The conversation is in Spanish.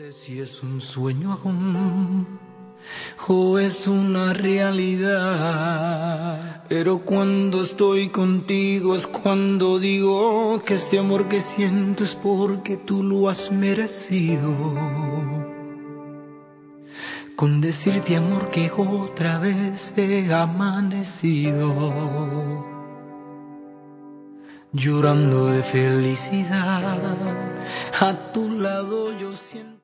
sé si es un sueño aún o es una realidad, pero cuando estoy contigo es cuando digo que ese amor que siento es porque tú lo has merecido. Con decirte, amor, que otra vez he amanecido llorando de felicidad. A tu lado yo siento